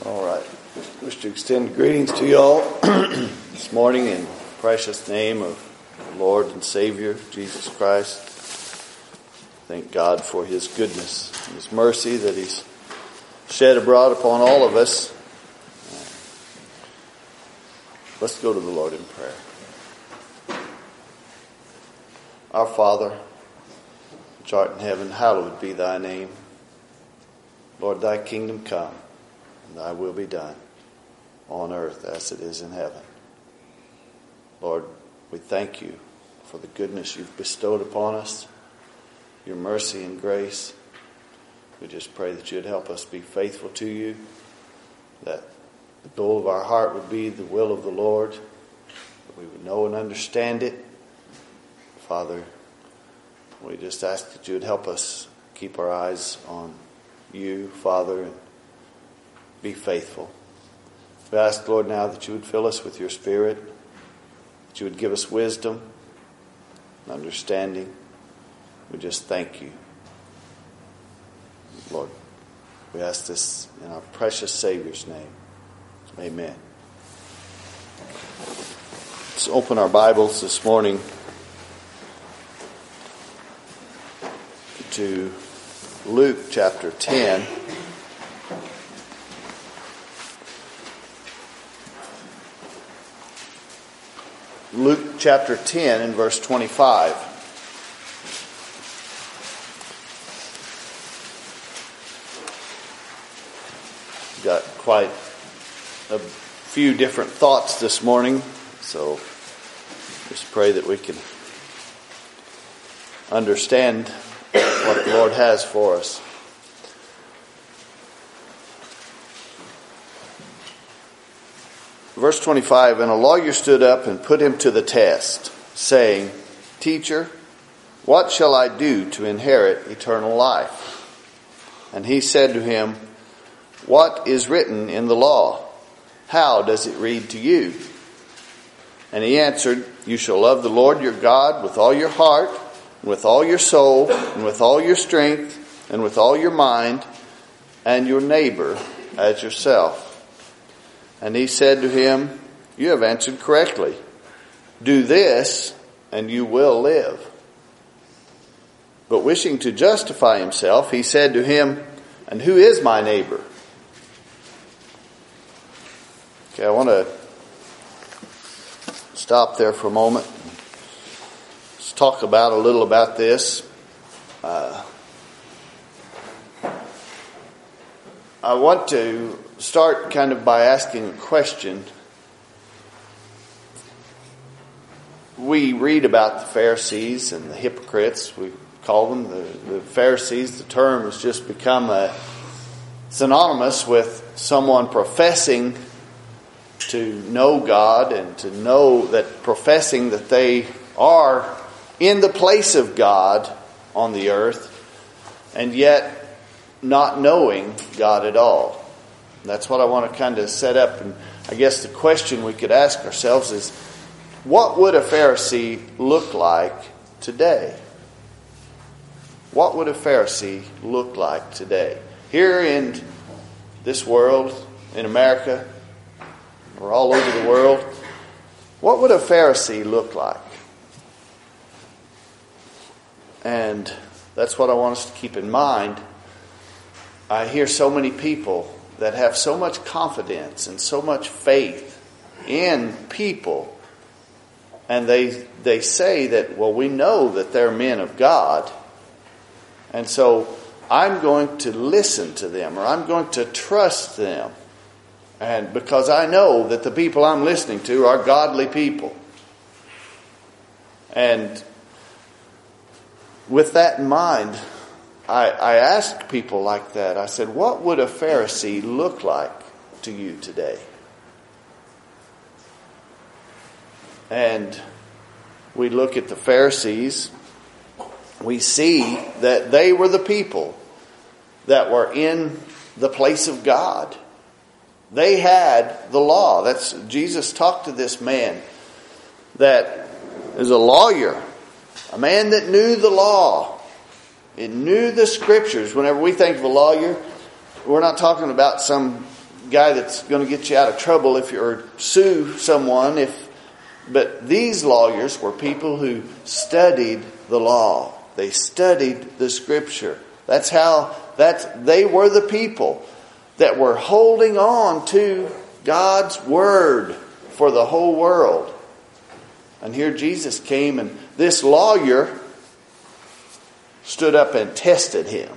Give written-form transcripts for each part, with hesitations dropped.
All right. I wish to extend greetings to you all this morning in the precious name of the Lord and Savior, Jesus Christ. Thank God for His goodness and His mercy that He's shed abroad upon all of us. Let's go to the Lord in prayer. Our Father, which art in heaven, hallowed be thy name. Lord, thy kingdom come, and thy will be done on earth as it is in heaven. Lord, we thank you for the goodness you've bestowed upon us, your mercy and grace. We just pray that you'd help us be faithful to you, that the goal of our heart would be the will of the Lord, that we would know and understand it. Father, we just ask that you would help us keep our eyes on you, Father, and be faithful. We ask, Lord, now that you would fill us with your Spirit, that you would give us wisdom and understanding. We just thank you. Lord, we ask this in our precious Savior's name. Amen. Let's open our Bibles this morning to Luke chapter 10. Luke chapter 10 and verse 25. We've got quite a few different thoughts this morning, so just pray that we can understand what the Lord has for us. Verse 25, and a lawyer stood up and put him to the test, saying, Teacher, what shall I do to inherit eternal life? And he said to him, What is written in the law? How does it read to you? And he answered, You shall love the Lord your God with all your heart, and with all your soul, and with all your strength, and with all your mind, and your neighbor as yourself. And he said to him, You have answered correctly. Do this, and you will live. But wishing to justify himself, he said to him, And who is my neighbor? Okay, I want to stop there for a moment. Let's talk about a little about this. I want to start kind of by asking a question. We read about the Pharisees and the hypocrites. We call them the Pharisees. The term has just become synonymous with someone professing to know God and to know that, professing that they are in the place of God on the earth, and yet not knowing God at all. That's what I want to kind of set up. And I guess the question we could ask ourselves is, what would a Pharisee look like today? What would a Pharisee look like today? Here in this world, in America, or all over the world, what would a Pharisee look like? And that's what I want us to keep in mind. I hear so many people that have so much confidence and so much faith in people, and they say that, well, we know that they're men of God, and so I'm going to listen to them, or I'm going to trust them, and because I know that the people I'm listening to are godly people. And with that in mind, I asked people like that, I said, what would a Pharisee look like to you today? And we look at the Pharisees, we see that they were the people that were in the place of God. They had the law. That's Jesus talked to this man that is a lawyer, a man that knew the law. It knew the scriptures. Whenever we think of a lawyer, we're not talking about some guy that's going to get you out of trouble if you or sue someone. But these lawyers were people who studied the law. They studied the Scripture. They were the people that were holding on to God's Word for the whole world. And here Jesus came, and this lawyer stood up and tested him.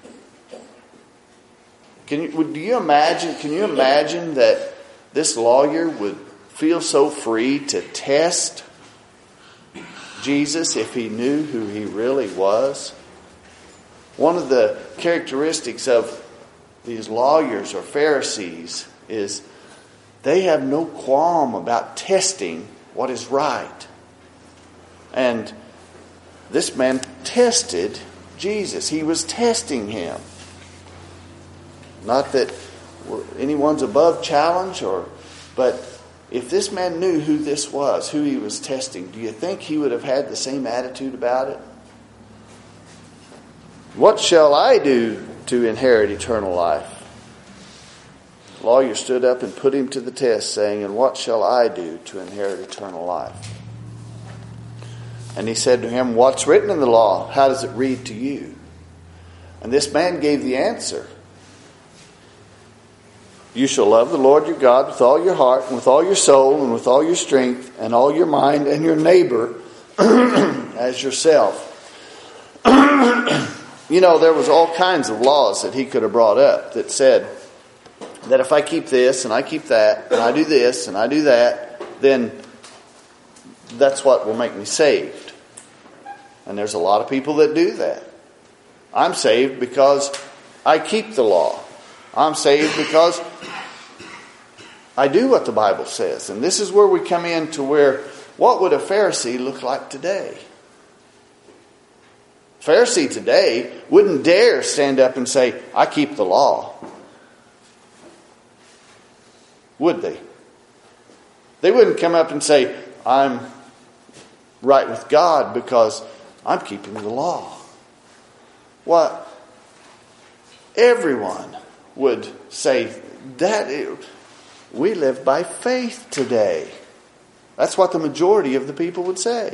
Can you imagine that this lawyer would feel so free to test Jesus if he knew who he really was? One of the characteristics of these lawyers or Pharisees is they have no qualm about testing what is right. And this man tested Jesus. He was testing him. Not that anyone's above challenge, but if this man knew who this was, who he was testing, do you think he would have had the same attitude about it? What shall I do to inherit eternal life? The lawyer stood up and put him to the test, saying, and what shall I do to inherit eternal life? And he said to him, what's written in the law? How does it read to you? And this man gave the answer. You shall love the Lord your God with all your heart and with all your soul and with all your strength and all your mind, and your neighbor as yourself. There was all kinds of laws that he could have brought up that said that if I keep this and I keep that and I do this and I do that, then that's what will make me saved. And there's a lot of people that do that. I'm saved because I keep the law. I'm saved because I do what the Bible says. And this is where we come into where, what would a Pharisee look like today? A Pharisee today wouldn't dare stand up and say, I keep the law. Would they? They wouldn't come up and say, I'm right with God because I'm keeping the law. What? Everyone would say that we live by faith today. That's what the majority of the people would say.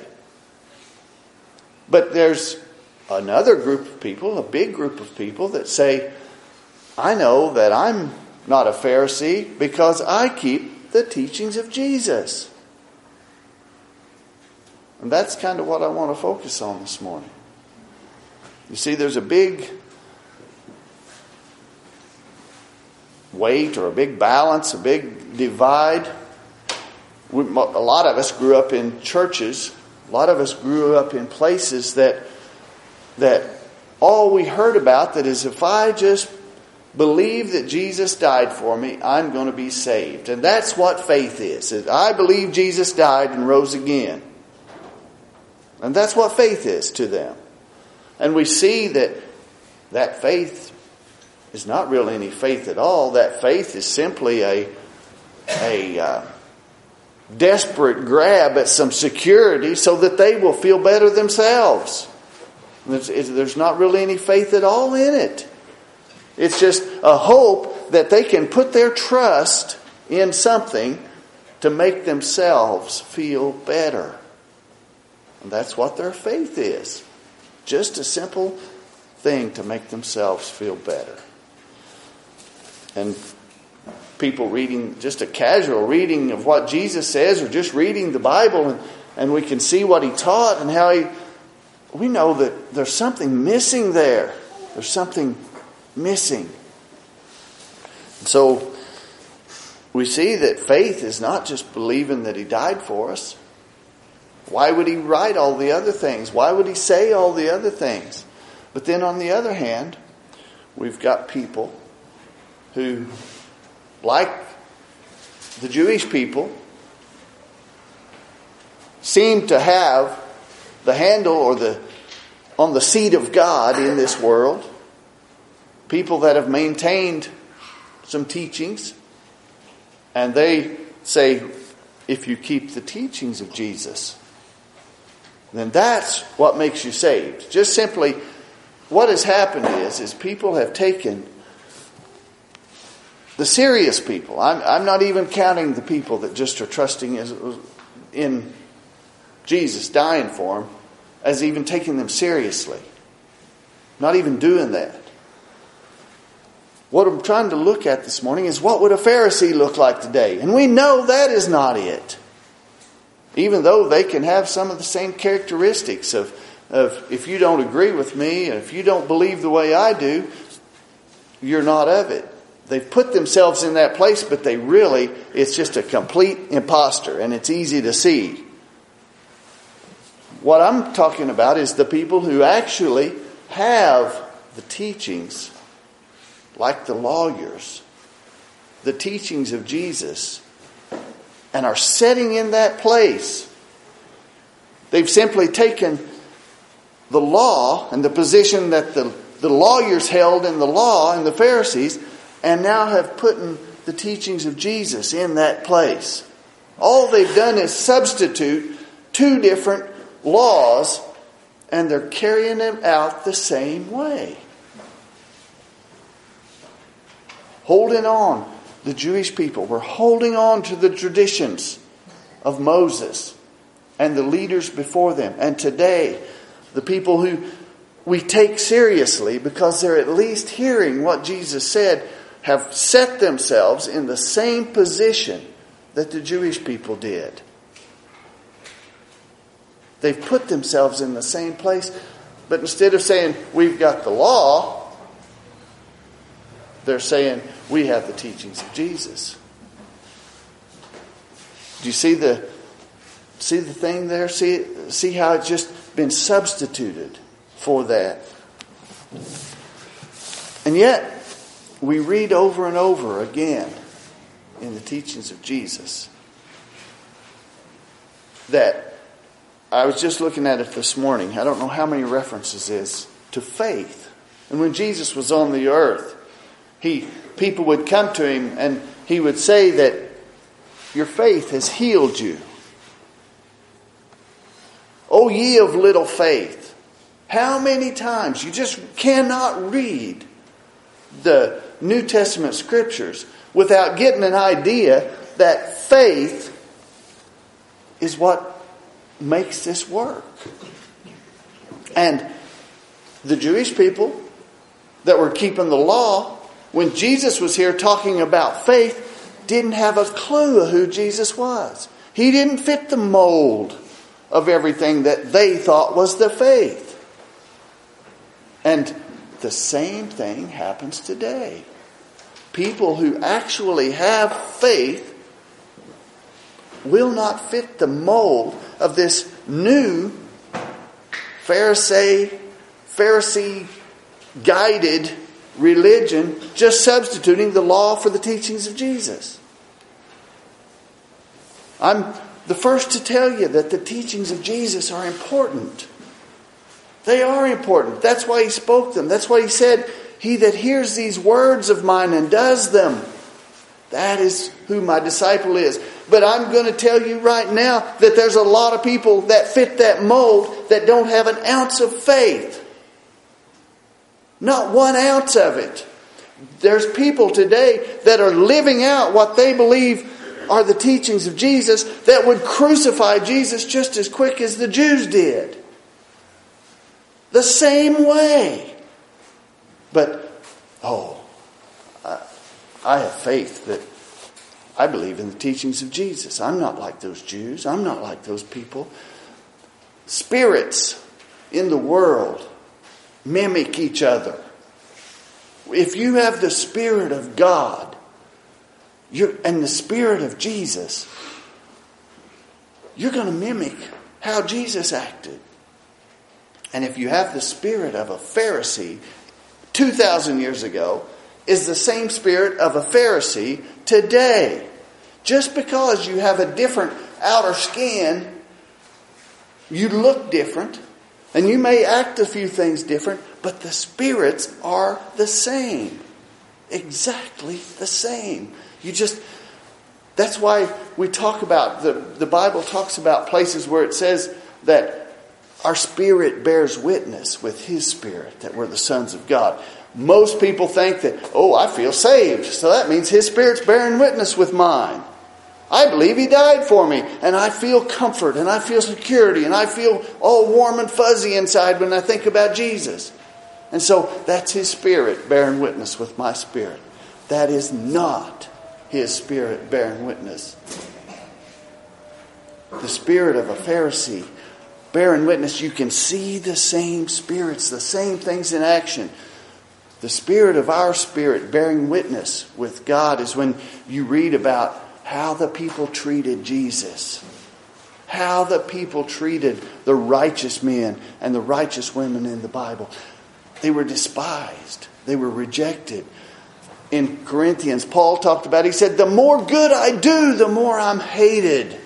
But there's another group of people, a big group of people that say, I know that I'm not a Pharisee because I keep the teachings of Jesus. And that's kind of what I want to focus on this morning. You see, there's a big weight or a big balance, a big divide. A lot of us grew up in churches. A lot of us grew up in places that all we heard about that is if I just believe that Jesus died for me, I'm going to be saved. And that's what faith is. I believe Jesus died and rose again. And that's what faith is to them. And we see that faith is not really any faith at all. That faith is simply a desperate grab at some security so that they will feel better themselves. There's not really any faith at all in it. It's just a hope that they can put their trust in something to make themselves feel better. And that's what their faith is. Just a simple thing to make themselves feel better. And people reading just a casual reading of what Jesus says, or just reading the Bible, and we can see what he taught and how we know that there's something missing there. There's something missing. So we see that faith is not just believing that he died for us. Why would he write all the other things? Why would he say all the other things? But then on the other hand, we've got people who, like the Jewish people, seem to have the handle or on the seat of God in this world. People that have maintained some teachings, and they say, if you keep the teachings of Jesus, then that's what makes you saved. Just simply, what has happened is people have taken The serious people. I'm not even counting the people that just are trusting in Jesus dying for them as even taking them seriously. Not even doing that. What I'm trying to look at this morning is, what would a Pharisee look like today? And we know that is not it. Even though they can have some of the same characteristics of if you don't agree with me, and if you don't believe the way I do, you're not of it. They've put themselves in that place, but it's just a complete imposter, and it's easy to see. What I'm talking about is the people who actually have the teachings, like the lawyers, the teachings of Jesus, and are sitting in that place. They've simply taken the law and the position that the lawyers held in the law and the Pharisees, and now have put the teachings of Jesus in that place. All they've done is substitute two different laws, and they're carrying them out the same way. Holding on. The Jewish people were holding on to the traditions of Moses and the leaders before them. And today, the people who we take seriously because they're at least hearing what Jesus said, have set themselves in the same position that the Jewish people did. They've put themselves in the same place, but instead of saying, we've got the law, they're saying, we have the teachings of Jesus. Do you see the thing there? See how it's just been substituted for that. And yet, we read over and over again in the teachings of Jesus that, I was just looking at it this morning, I don't know how many references is to faith. And when Jesus was on the earth, people would come to him and he would say that your faith has healed you. O ye of little faith. How many times? You just cannot read the New Testament scriptures without getting an idea that faith is what makes this work. And the Jewish people that were keeping the law, when Jesus was here talking about faith, didn't have a clue of who Jesus was. He didn't fit the mold of everything that they thought was the faith. And the same thing happens today. People who actually have faith will not fit the mold of this new Pharisee guided religion, just substituting the law for the teachings of Jesus. I'm the first to tell you that the teachings of Jesus are important. They are important. That's why he spoke them. That's why he said, he that hears these words of mine and does them, that is who my disciple is. But I'm going to tell you right now that there's a lot of people that fit that mold that don't have an ounce of faith. Not 1 ounce of it. There's people today that are living out what they believe are the teachings of Jesus that would crucify Jesus just as quick as the Jews did. The same way. But, I have faith that I believe in the teachings of Jesus. I'm not like those Jews. I'm not like those people. Spirits in the world mimic each other. If you have the Spirit of God and the Spirit of Jesus, you're going to mimic how Jesus acted. And if you have the spirit of a Pharisee 2,000 years ago, is the same spirit of a Pharisee today. Just because you have a different outer skin, you look different, and you may act a few things different, but the spirits are the same. Exactly the same. That's why we talk about, the Bible talks about places where it says that our spirit bears witness with His Spirit that we're the sons of God. Most people think that, oh, I feel saved, so that means His Spirit's bearing witness with mine. I believe He died for me, and I feel comfort, and I feel security, and I feel all warm and fuzzy inside when I think about Jesus. And so that's His Spirit bearing witness with my spirit. That is not His Spirit bearing witness. The spirit of a Pharisee bearing witness, you can see the same spirits, the same things in action. The spirit of our spirit bearing witness with God is when you read about how the people treated Jesus. How the people treated the righteous men and the righteous women in the Bible. They were despised. They were rejected. In Corinthians, Paul talked about, he said, the more good I do, the more I'm hated.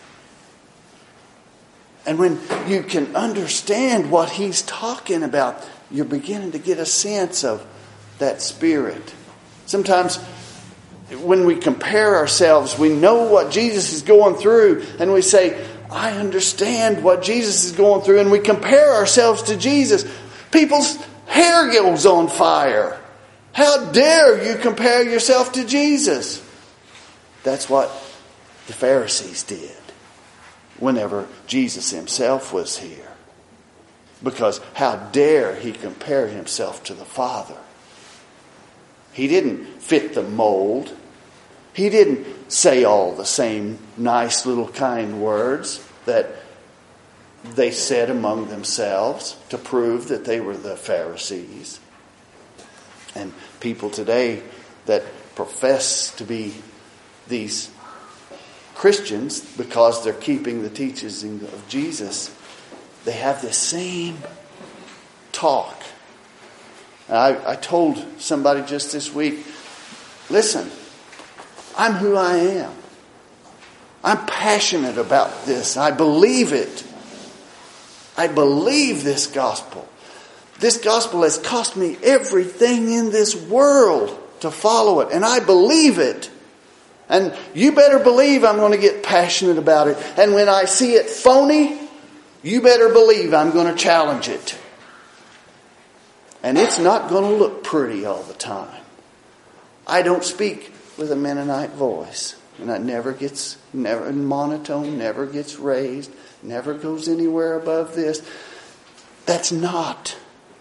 And when you can understand what he's talking about, you're beginning to get a sense of that spirit. Sometimes when we compare ourselves, we know what Jesus is going through, and we say, I understand what Jesus is going through, and we compare ourselves to Jesus. People's hair goes on fire. How dare you compare yourself to Jesus? That's what the Pharisees did whenever Jesus Himself was here. Because how dare He compare Himself to the Father? He didn't fit the mold. He didn't say all the same nice little kind words that they said among themselves to prove that they were the Pharisees. And people today that profess to be these Christians because they're keeping the teachings of Jesus, they have this same talk. I told somebody just this week, listen, I'm who I am. I'm passionate about this. I believe it. I believe this gospel. This gospel has cost me everything in this world to follow it. And I believe it. And you better believe I'm going to get passionate about it. And when I see it phony, you better believe I'm going to challenge it. And it's not going to look pretty all the time. I don't speak with a Mennonite voice. And that never monotone, never gets raised, never goes anywhere above this. That's not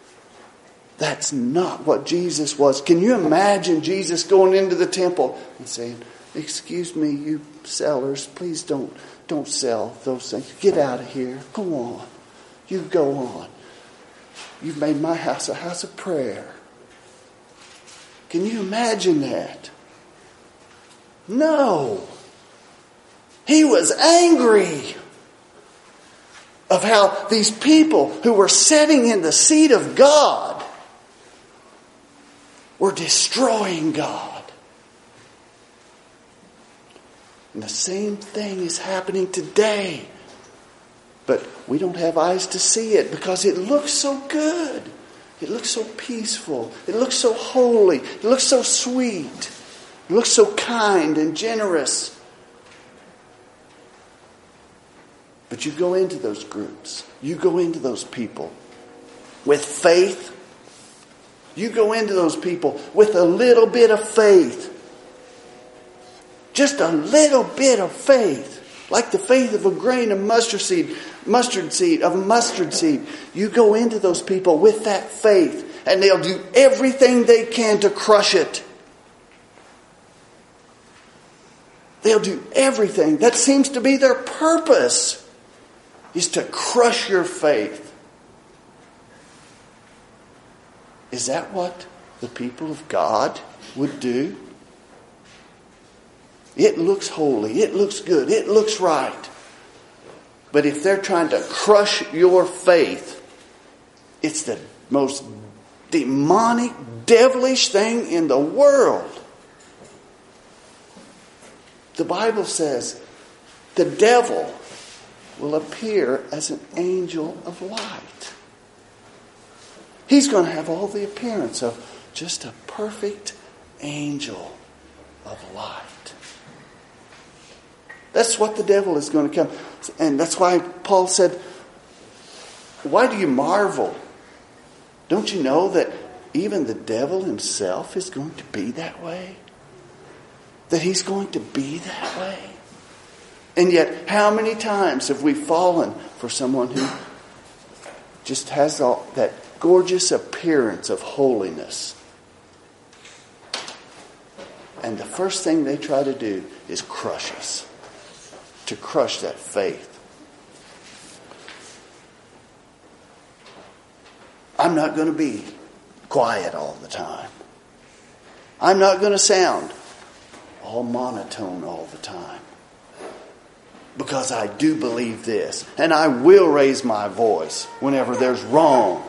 what Jesus was. Can you imagine Jesus going into the temple and saying, excuse me, you sellers, please don't sell those things. Get out of here. Go on. You go on. You've made my house a house of prayer. Can you imagine that? No. He was angry of how these people who were sitting in the seat of God were destroying God. And the same thing is happening today. But we don't have eyes to see it because it looks so good. It looks so peaceful. It looks so holy. It looks so sweet. It looks so kind and generous. But you go into those groups. You go into those people with faith. You go into those people with a little bit of faith. Just a little bit of faith. Like the faith of a grain of mustard seed. You go into those people with that faith. And they'll do everything they can to crush it. They'll do everything. That seems to be their purpose. Is to crush your faith. Is that what the people of God would do? It looks holy. It looks good. It looks right. But if they're trying to crush your faith, it's the most demonic, devilish thing in the world. The Bible says the devil will appear as an angel of light. He's going to have all the appearance of just a perfect angel of light. That's what the devil is going to come. And that's why Paul said, why do you marvel? Don't you know that even the devil himself is going to be that way? That he's going to be that way? And yet, how many times have we fallen for someone who just has all that gorgeous appearance of holiness? And the first thing they try to do is crush us. To crush that faith. I'm not going to be quiet all the time. I'm not going to sound all monotone all the time. Because I do believe this. And I will raise my voice whenever there's wrong.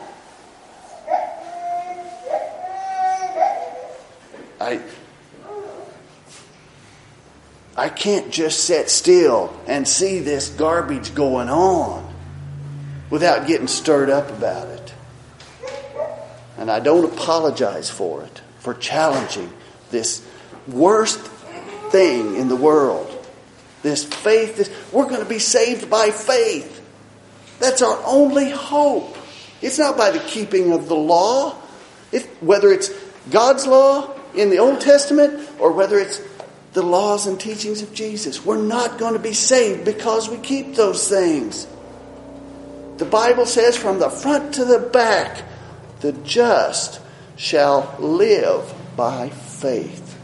I can't just sit still and see this garbage going on without getting stirred up about it. And I don't apologize for it, for challenging this worst thing in the world. This faith, we're going to be saved by faith. That's our only hope. It's not by the keeping of the law. Whether it's God's law in the Old Testament or whether it's the laws and teachings of Jesus. We're not going to be saved because we keep those things. The Bible says from the front to the back, the just shall live by faith.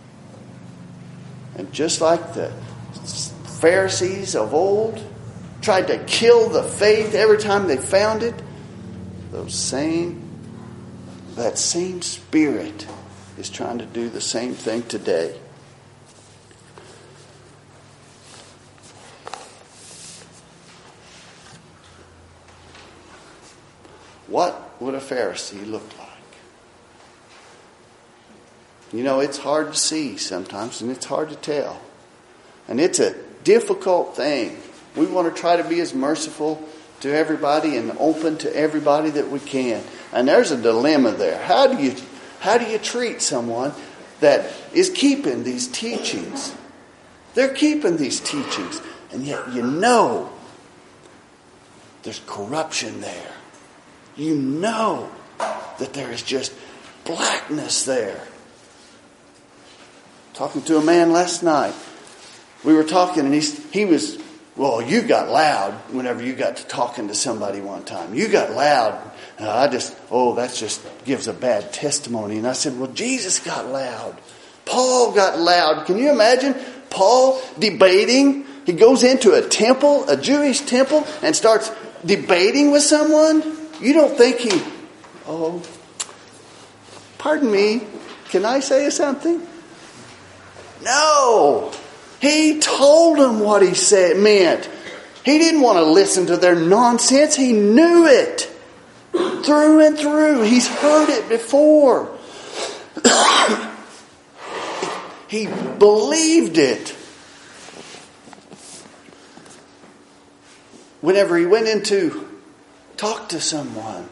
And just like the Pharisees of old tried to kill the faith every time they found it, that same spirit is trying to do the same thing today. What would a Pharisee look like? You know, it's hard to see sometimes, and it's hard to tell. And it's a difficult thing. We want to try to be as merciful to everybody and open to everybody that we can. And there's a dilemma there. How do you treat someone that is keeping these teachings? They're keeping these teachings, and yet you know there's corruption there. You know that there is just blackness there. Talking to a man last night. We were talking and he was, well, you got loud whenever you got to talking to somebody one time. You got loud. And that just gives a bad testimony. And I said, well, Jesus got loud. Paul got loud. Can you imagine Paul debating? He goes into a temple, a Jewish temple, and starts debating with someone. You don't think pardon me, can I say something? No. He told them what he said meant. He didn't want to listen to their nonsense. He knew it through and through. He's heard it before. He believed it. Whenever he went in to talk to someone,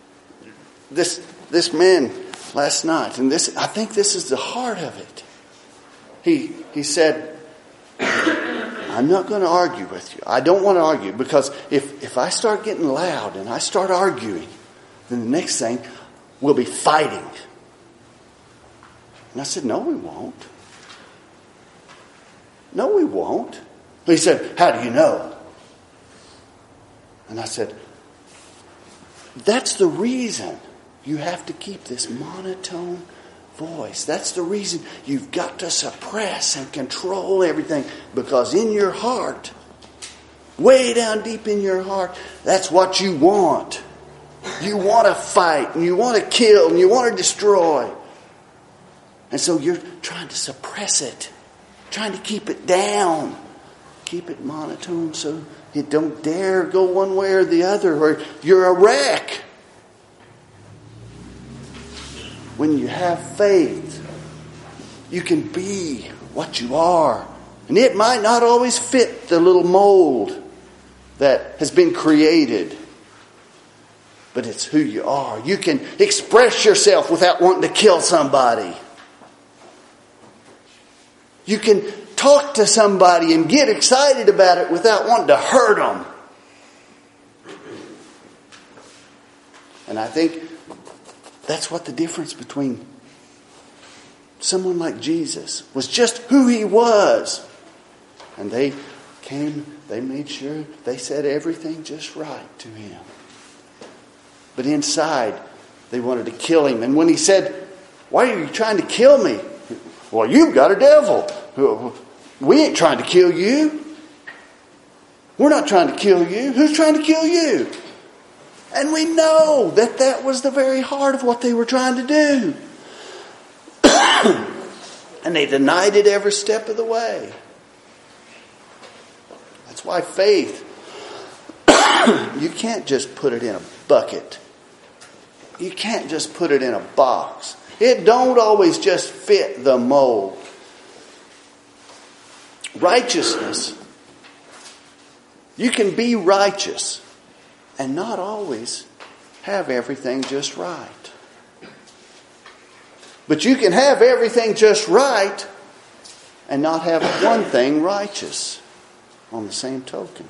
this man last night, and I think this is the heart of it. He said, I'm not going to argue with you. I don't want to argue because if I start getting loud and I start arguing, then the next thing we'll be fighting. And I said, no, we won't. No, we won't. He said, how do you know? And I said, that's the reason you have to keep this monotone voice. That's the reason you've got to suppress and control everything. Because in your heart, way down deep in your heart, that's what you want. You want to fight and you want to kill and you want to destroy. And so you're trying to suppress it. Trying to keep it down. Keep it monotone so you don't dare go one way or the other, or you're a wreck. When you have faith, you can be what you are. And it might not always fit the little mold that has been created. But it's who you are. You can express yourself without wanting to kill somebody. You can talk to somebody and get excited about it without wanting to hurt them. And I think That's what the difference between someone like Jesus was, just who he was. And they made sure they said everything just right to him. But inside, they wanted to kill him. And when he said, "Why are you trying to kill me?" "Well, you've got a devil. We ain't trying to kill you. We're not trying to kill you. Who's trying to kill you?" And we know that that was the very heart of what they were trying to do. And they denied it every step of the way. That's why faith, you can't just put it in a bucket. You can't just put it in a box. It don't always just fit the mold. Righteousness, you can be righteous and not always have everything just right. But you can have everything just right and not have one thing righteous on the same token.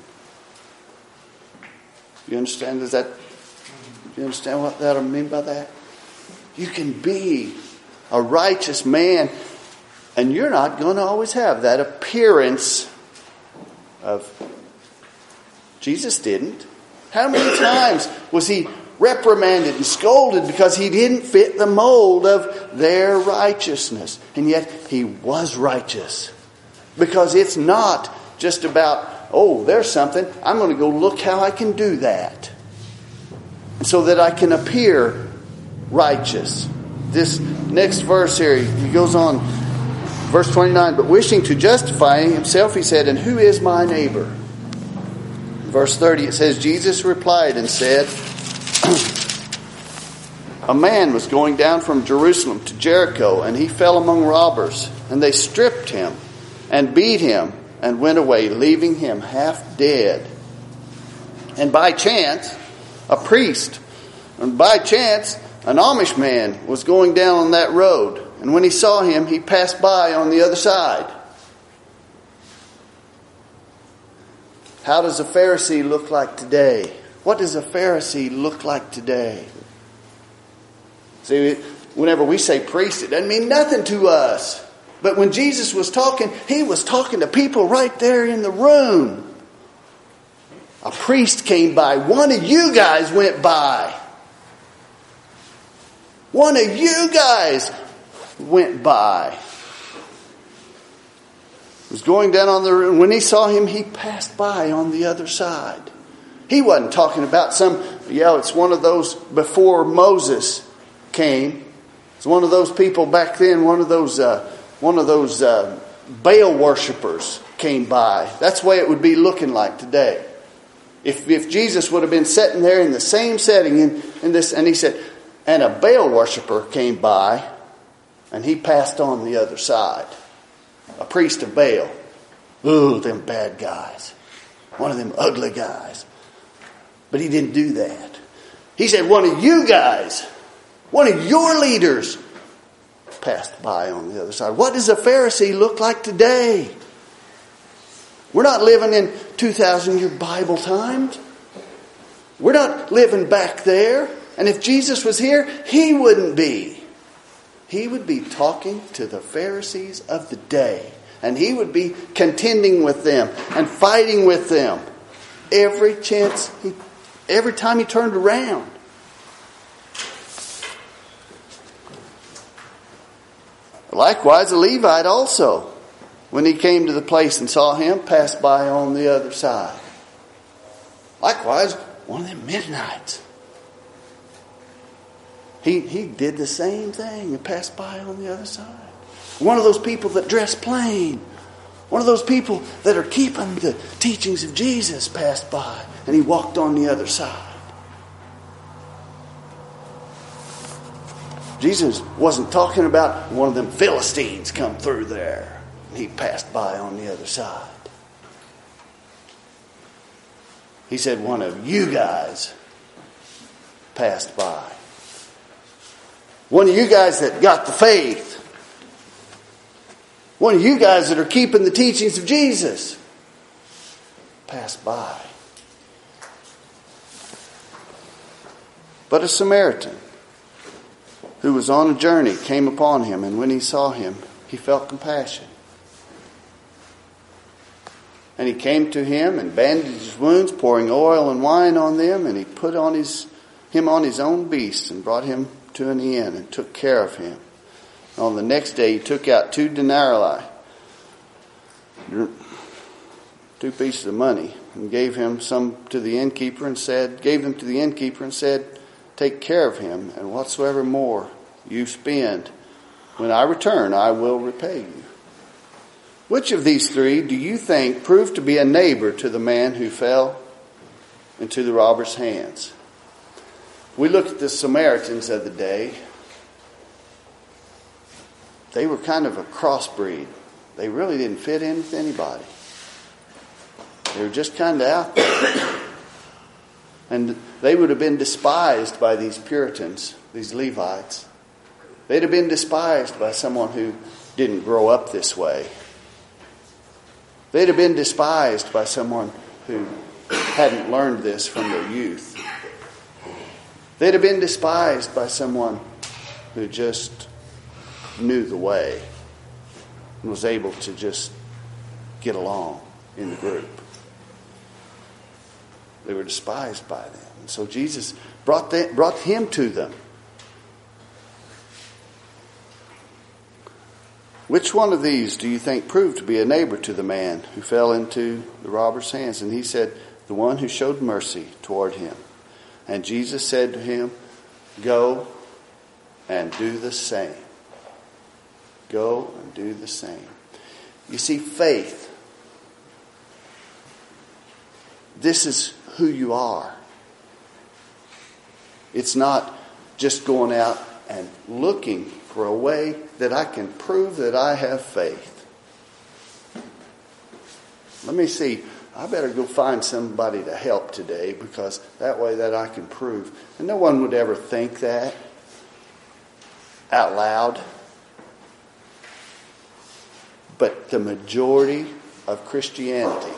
You understand? You understand what that mean by that? You can be a righteous man and you're not going to always have that appearance of... Jesus didn't. How many times was he reprimanded and scolded because he didn't fit the mold of their righteousness? And yet he was righteous. Because it's not just about, oh, there's something, I'm going to go look how I can do that, so that I can appear righteous. This next verse here, he goes on, verse 29, but wishing to justify himself, he said, "And who is my neighbor?" Verse 30, it says, Jesus replied and said, a man was going down from Jerusalem to Jericho, and he fell among robbers, and they stripped him and beat him and went away, leaving him half dead. And by chance, an Amish man was going down on that road, and when he saw him, he passed by on the other side. How does a Pharisee look like today? What does a Pharisee look like today? See, whenever we say priest, it doesn't mean nothing to us. But when Jesus was talking, he was talking to people right there in the room. A priest came by. One of you guys went by. One of you guys went by. He was going down on the road. When he saw him, he passed by on the other side. He wasn't talking about it's one of those before Moses came. It's one of those people back then, one of those Baal worshipers came by. That's the way it would be looking like today. If Jesus would have been sitting there in the same setting in this, and he said, and a Baal worshiper came by, and he passed on the other side. A priest of Baal. Ooh, them bad guys. One of them ugly guys. But he didn't do that. He said, one of you guys, one of your leaders, passed by on the other side. What does a Pharisee look like today? We're not living in 2,000-year Bible times. We're not living back there. And if Jesus was here, he wouldn't be. He would be talking to the Pharisees of the day. And he would be contending with them and fighting with them every time he turned around. Likewise, a Levite also, when he came to the place and saw him, passed by on the other side. Likewise, one of them Midianites. He did the same thing and passed by on the other side. One of those people that dress plain. One of those people that are keeping the teachings of Jesus passed by, and he walked on the other side. Jesus wasn't talking about one of them Philistines come through there, and he passed by on the other side. He said one of you guys passed by. One of you guys that got the faith. One of you guys that are keeping the teachings of Jesus passed by. But a Samaritan, who was on a journey, came upon him, and when he saw him, he felt compassion. And he came to him and bandaged his wounds, pouring oil and wine on them, and he put him on his own beast and brought him to an inn and took care of him. And on the next day he took out 2 denarii, 2 pieces of money, and gave them to the innkeeper and said, take care of him, and whatsoever more you spend, when I return, I will repay you. Which of these 3 do you think proved to be a neighbor to the man who fell into the robber's hands? We look at the Samaritans of the day. They were kind of a crossbreed. They really didn't fit in with anybody. They were just kind of out there. And they would have been despised by these Puritans, these Levites. They'd have been despised by someone who didn't grow up this way. They'd have been despised by someone who hadn't learned this from their youth. They'd have been despised by someone who just knew the way and was able to just get along in the group. They were despised by them. And so Jesus brought him to them. Which one of these do you think proved to be a neighbor to the man who fell into the robber's hands? And he said, the one who showed mercy toward him. And Jesus said to him, go and do the same. Go and do the same. You see, faith, this is who you are. It's not just going out and looking for a way that I can prove that I have faith. Let me see. I better go find somebody to help today, because that way that I can prove. And no one would ever think that out loud. But the majority of Christianity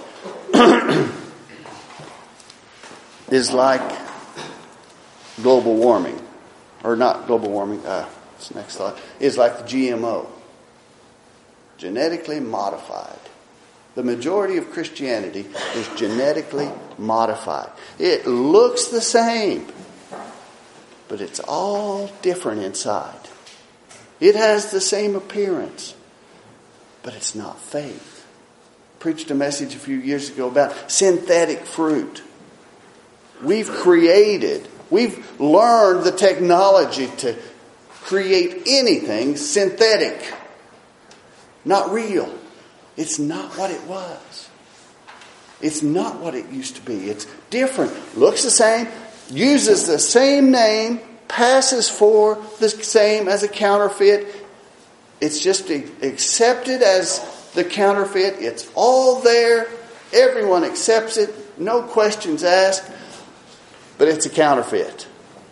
is like global warming. Or not global warming, this next thought, is like the GMO. Genetically modified. The majority of Christianity is genetically modified. It looks the same, but it's all different inside. It has the same appearance, but it's not faith. I preached a message a few years ago about synthetic fruit. We've learned the technology to create anything synthetic, not real. It's not what it was. It's not what it used to be. It's different. Looks the same. Uses the same name. Passes for the same as a counterfeit. It's just accepted as the counterfeit. It's all there. Everyone accepts it. No questions asked. But it's a counterfeit.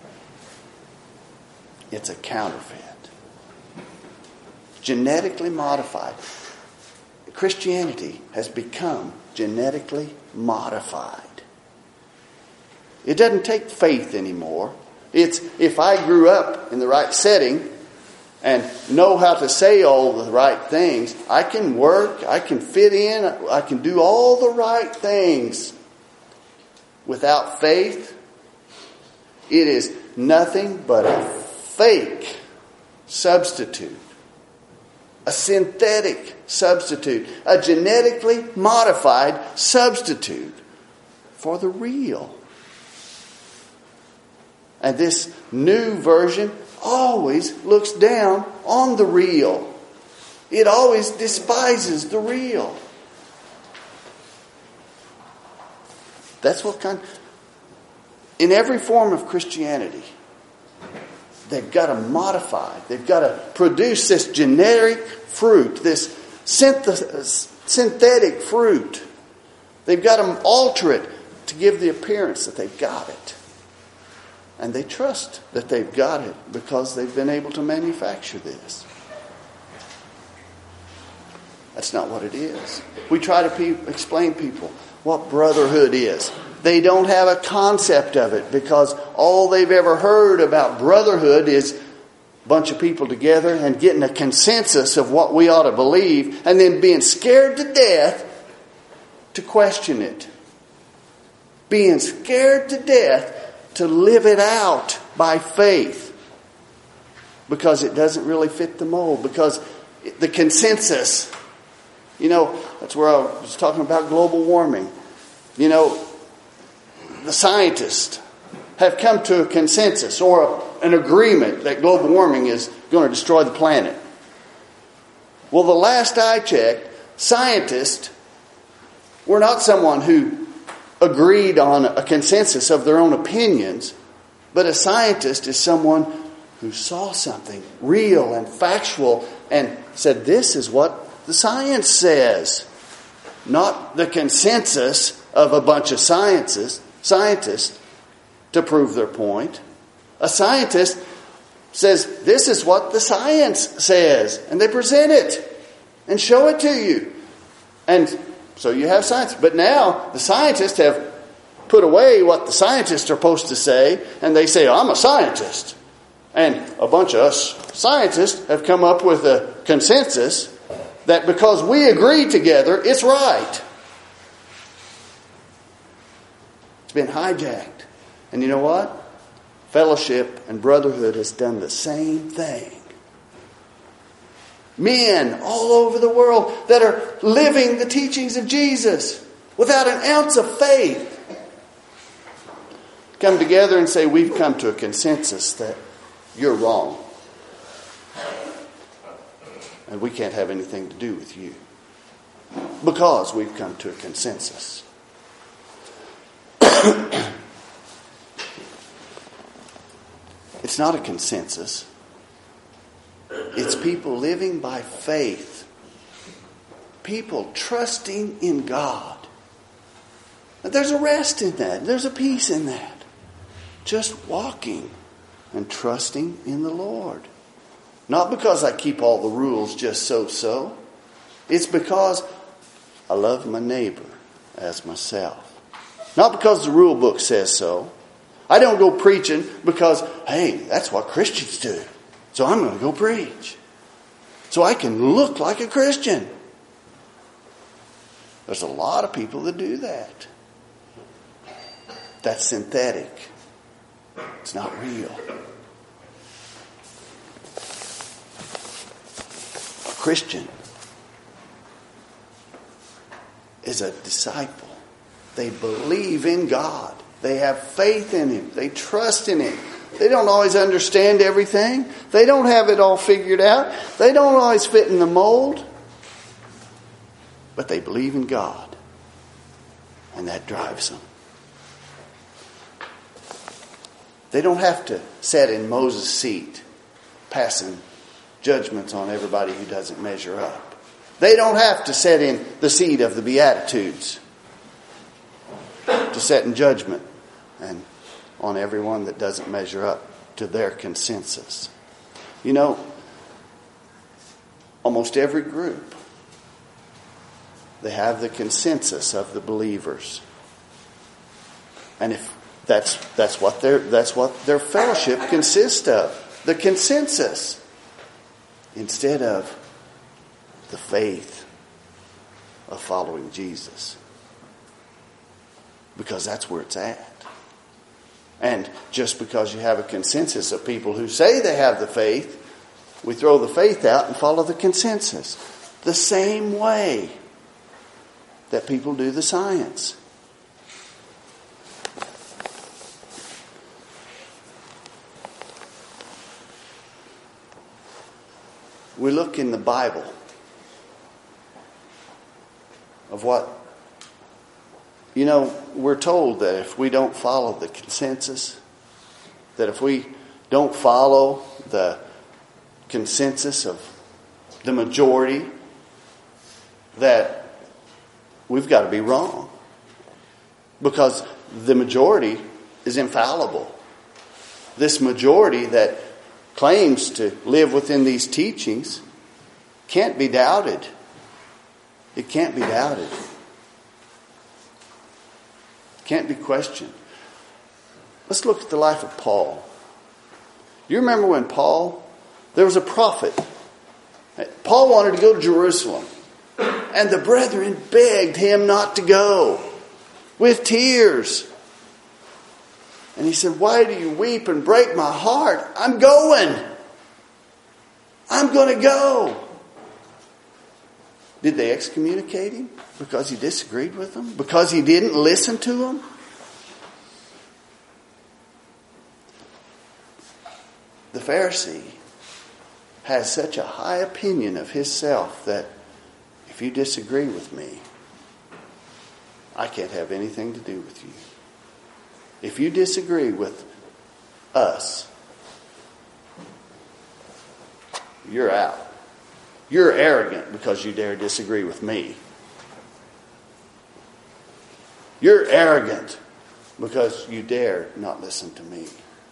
It's a counterfeit. Genetically modified. Christianity has become genetically modified. It doesn't take faith anymore. It's if I grew up in the right setting and know how to say all the right things, I can work, I can fit in, I can do all the right things. Without faith, it is nothing but a fake substitute. A synthetic substitute. A genetically modified substitute for the real. And this new version always looks down on the real. It always despises the real. That's what in every form of Christianity, they've got to modify. They've got to produce this generic fruit, this synthetic fruit. They've got to alter it to give the appearance that they've got it. And they trust that they've got it because they've been able to manufacture this. That's not what it is. We try to explain people what brotherhood is. They don't have a concept of it because all they've ever heard about brotherhood is bunch of people together and getting a consensus of what we ought to believe, and then being scared to death to question it. Being scared to death to live it out by faith. Because it doesn't really fit the mold. Because the consensus, that's where I was talking about global warming. The scientists have come to a consensus or an agreement that global warming is going to destroy the planet. Well, the last I checked, scientists were not someone who agreed on a consensus of their own opinions, but a scientist is someone who saw something real and factual and said, this is what the science says. Not the consensus of a bunch of scientists to prove their point. A scientist says, this is what the science says. And they present it and show it to you. And so you have science. But now the scientists have put away what the scientists are supposed to say. And they say, I'm a scientist. And a bunch of us scientists have come up with a consensus that because we agree together, it's right. It's been hijacked. And you know what? Fellowship and brotherhood has done the same thing. Men all over the world that are living the teachings of Jesus without an ounce of faith come together and say, we've come to a consensus that you're wrong. And we can't have anything to do with you. Because we've come to a consensus. It's not a consensus. It's people living by faith. People trusting in God. And there's a rest in that. There's a peace in that. Just walking and trusting in the Lord. Not because I keep all the rules just so. It's because I love my neighbor as myself. Not because the rule book says so. I don't go preaching because, hey, that's what Christians do. So I'm going to go preach. So I can look like a Christian. There's a lot of people that do that. That's synthetic. It's not real. A Christian is a disciple. They believe in God. They have faith in Him. They trust in Him. They don't always understand everything. They don't have it all figured out. They don't always fit in the mold. But they believe in God. And that drives them. They don't have to sit in Moses' seat, passing judgments on everybody who doesn't measure up. They don't have to sit in the seat of the Beatitudes to sit in judgment and on everyone that doesn't measure up to their consensus. Almost every group, they have the consensus of the believers. And if that's what their fellowship consists of, the consensus, instead of the faith of following Jesus. Because that's where it's at. And just because you have a consensus of people who say they have the faith, we throw the faith out and follow the consensus. The same way that people do the science. We look in the Bible of what, we're told that if we don't follow the consensus, that if we don't follow the consensus of the majority, that we've got to be wrong. Because the majority is infallible. This majority that claims to live within these teachings can't be doubted. It can't be doubted. It can't be questioned. Let's look at the life of Paul. You remember when Paul There was a prophet. Paul wanted to go to Jerusalem. And the brethren begged him not to go with tears. And he said, why do you weep and break my heart? I'm going. I'm going to go. Did they excommunicate him because he disagreed with them? Because he didn't listen to them? The Pharisee has such a high opinion of himself that if you disagree with me, I can't have anything to do with you. If you disagree with us, you're out. You're arrogant because you dare disagree with me. You're arrogant because you dare not listen to me.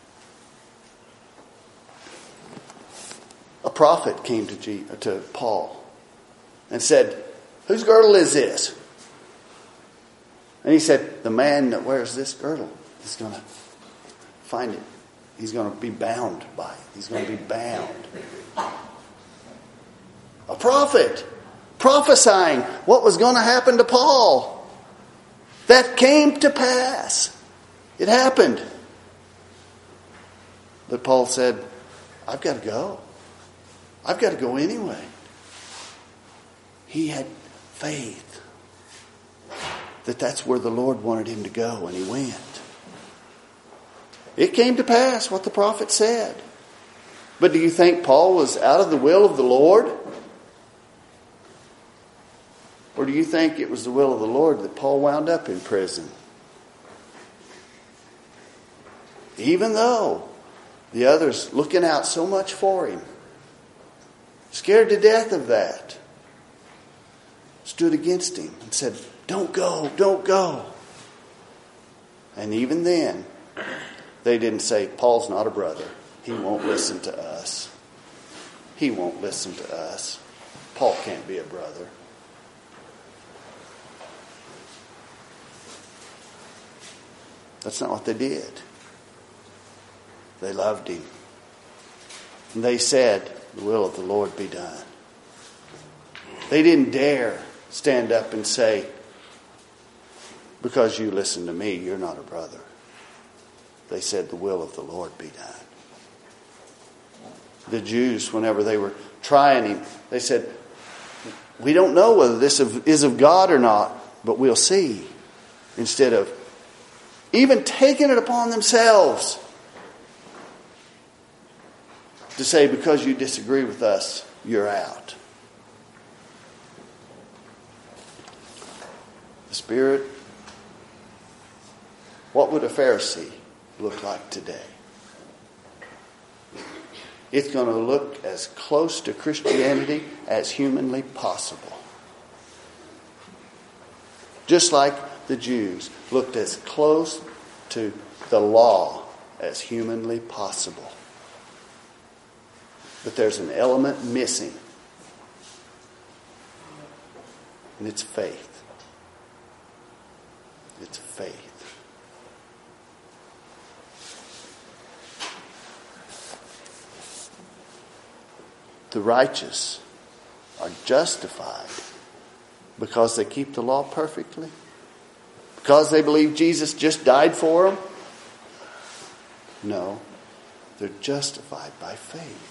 A prophet came to Paul and said, whose girdle is this? And he said, the man that wears this girdle is going to find it. He's going to be bound by it. He's going to be bound. A prophet prophesying what was going to happen to Paul. That came to pass. It happened. But Paul said, I've got to go. I've got to go anyway. He had faith that that's where the Lord wanted him to go, and he went. It came to pass what the prophet said. But do you think Paul was out of the will of the Lord? Or do you think it was the will of the Lord that Paul wound up in prison? Even though the others looking out so much for him, scared to death of that, stood against him and said, don't go, don't go. And even then, they didn't say, Paul's not a brother. He won't listen to us. He won't listen to us. Paul can't be a brother. That's not what they did. They loved him. And they said, the will of the Lord be done. They didn't dare stand up and say, because you listen to me, you're not a brother. They said, the will of the Lord be done. The Jews, whenever they were trying him, they said, we don't know whether this is of God or not, but we'll see. Instead of even taking it upon themselves to say, because you disagree with us, you're out. The Spirit, what would a Pharisee look like today? It's going to look as close to Christianity as humanly possible. Just like the Jews looked as close to the law as humanly possible. But there's an element missing. And it's faith. It's faith. The righteous are justified because they keep the law perfectly. Because they believe Jesus just died for them. No, they're justified by faith.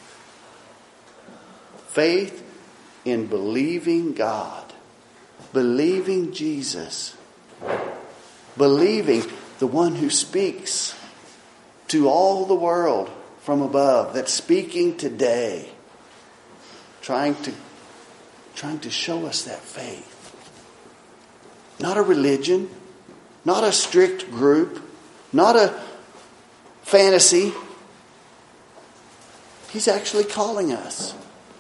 Faith in believing God. Believing Jesus. Believing the one who speaks to all the world from above. That's speaking today. Trying to show us that faith. Not a religion. Not a strict group. Not a fantasy. He's actually calling us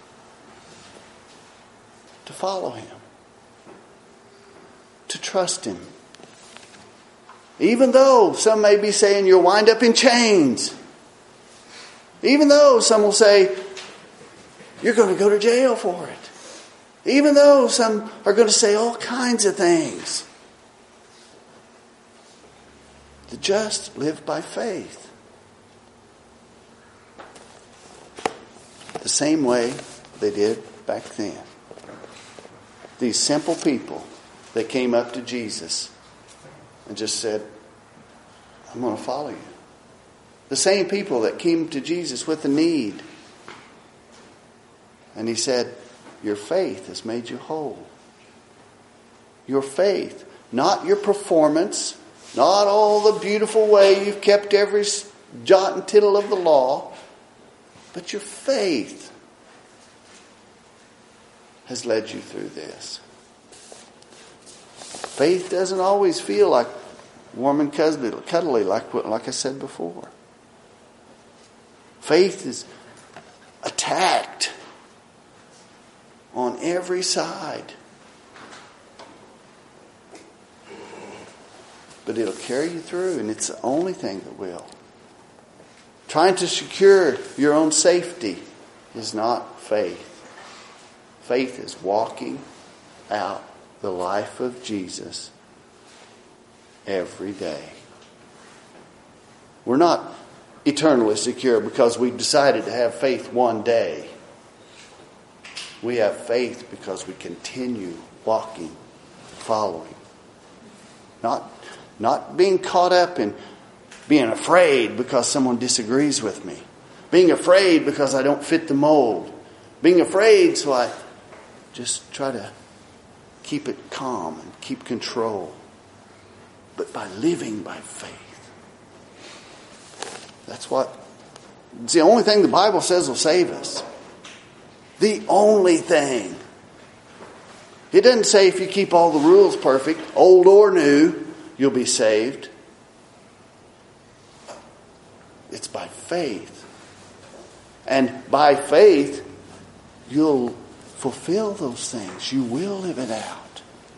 to follow him. To trust him. Even though some may be saying you'll wind up in chains. Even though some will say you're going to go to jail for it. Even though some are going to say all kinds of things. The just live by faith. the same way they did back then. These simple people that came up to Jesus and just said, I'm going to follow you. The same people that came to Jesus with a need. And he said, your faith has made you whole. Your faith, not your performance, not all the beautiful way you've kept every jot and tittle of the law, but your faith has led you through this. Faith doesn't always feel like warm and cuddly like I said before. Faith is attacked on every side. But it'll carry you through, and it's the only thing that will. Trying to secure your own safety is not faith. Faith is walking out the life of Jesus every day. We're not eternally secure because we decided to have faith one day. We have faith because we continue walking, following. Not being caught up in being afraid because someone disagrees with me. Being afraid because I don't fit the mold. Being afraid so I just try to keep it calm and keep control. But by living by faith. That's it's the only thing the Bible says will save us. The only thing. It doesn't say if you keep all the rules perfect, old or new, you'll be saved. It's by faith. And by faith, you'll fulfill those things. You will live it out.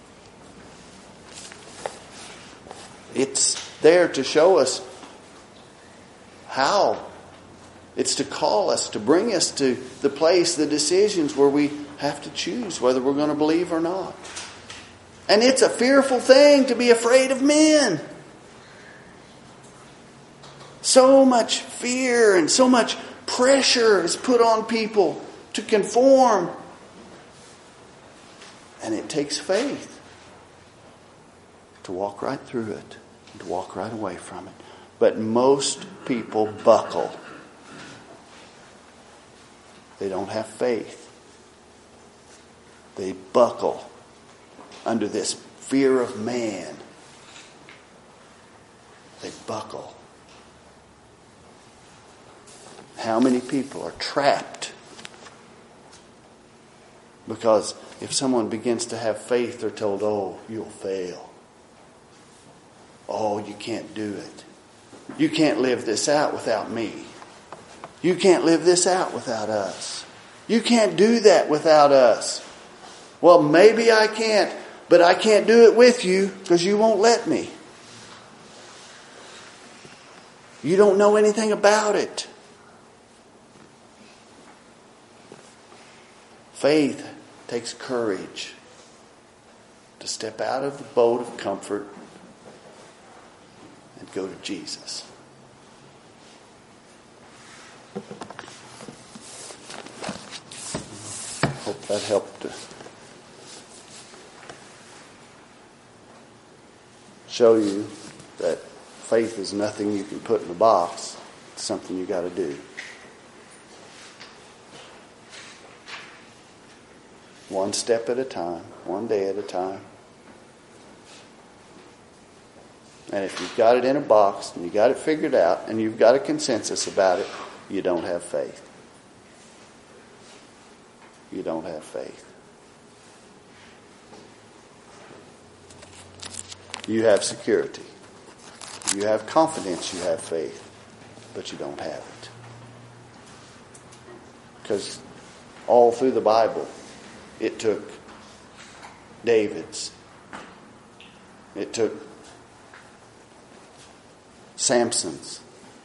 It's there to show us how. It's to call us, to bring us to the place, the decisions where we have to choose whether we're going to believe or not. And it's a fearful thing to be afraid of men. So much fear and so much pressure is put on people to conform. And it takes faith to walk right through it, and to walk right away from it. But most people buckle. They don't have faith. They buckle under this fear of man. They buckle. How many people are trapped? Because if someone begins to have faith, they're told, oh, you'll fail. Oh, you can't do it. You can't live this out without me. You can't live this out without us. You can't do that without us. Well, maybe I can't, but I can't do it with you because you won't let me. You don't know anything about it. Faith takes courage to step out of the boat of comfort and go to Jesus. Hope that helped to show you that faith is nothing you can put in a box. It's something you got to do. One step at a time, one day at a time. And if you've got it in a box and you got it figured out and you've got a consensus about it, you don't have faith. You don't have faith. You have security. You have confidence, you have faith, but you don't have it. Because all through the Bible, it took David's. It took Samson's.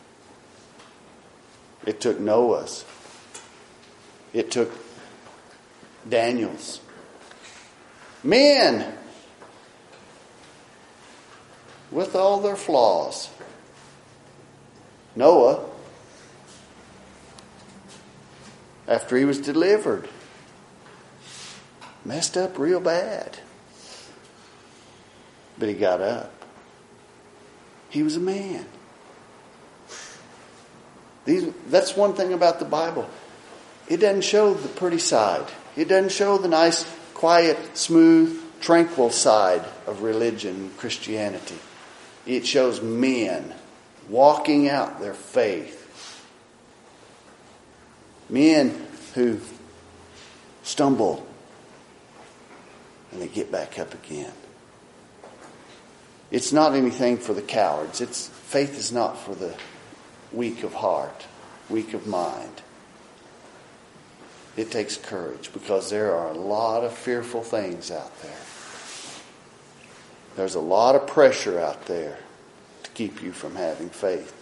It took Noah's. It took Daniel's. Men with all their flaws. after he was delivered. Messed up real bad. But he got up. He was a man. That's one thing about the Bible. It doesn't show the pretty side. It doesn't show the nice, quiet, smooth, tranquil side of religion and Christianity. It shows men walking out their faith. Men who stumble and they get back up again. It's not anything for the cowards. Faith is not for the weak of heart, weak of mind. It takes courage because there are a lot of fearful things out there. There's a lot of pressure out there to keep you from having faith.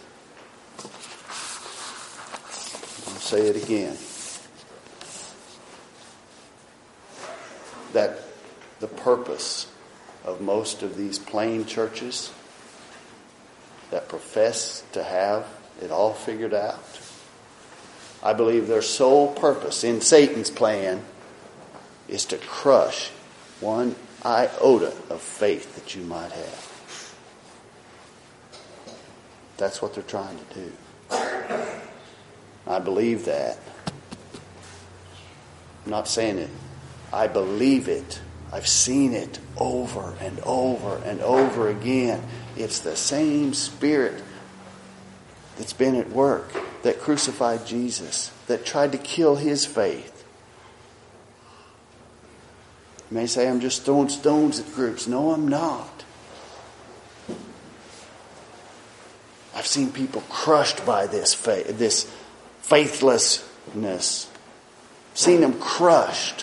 I'll say it again. That the purpose of most of these plain churches that profess to have it all figured out, I believe their sole purpose in Satan's plan is to crush one iota of faith that you might have. That's what they're trying to do. I believe that. I'm not saying it. I believe it. I've seen it over and over and over again. It's the same spirit that's been at work, that crucified Jesus, that tried to kill his faith. You may say, I'm just throwing stones at groups. No, I'm not. I've seen people crushed by this faithlessness. Seen them crushed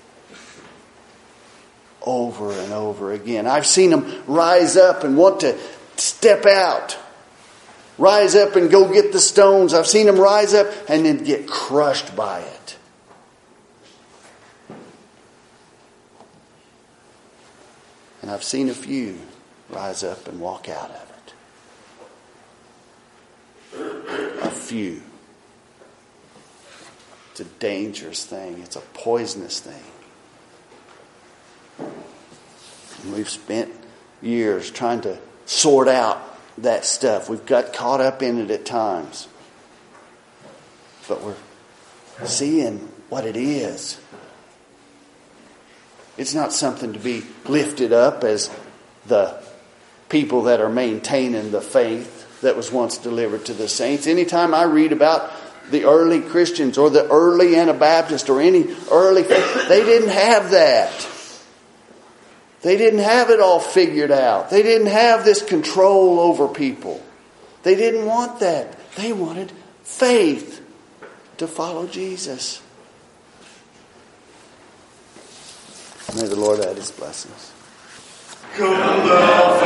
over and over again. I've seen them rise up and want to step out. Rise up and go get the stones. I've seen them rise up and then get crushed by it. And I've seen a few rise up and walk out of it. A few. It's a dangerous thing. It's a poisonous thing. And we've spent years trying to sort out that stuff. We've got caught up in it at times. But we're seeing what it is. It's not something to be lifted up as the people that are maintaining the faith that was once delivered to the saints. Anytime I read about the early Christians or the early Anabaptists or any early faith, they didn't have that. They didn't have it all figured out. They didn't have this control over people. They didn't want that. They wanted faith to follow Jesus. May the Lord add his blessings. Come thou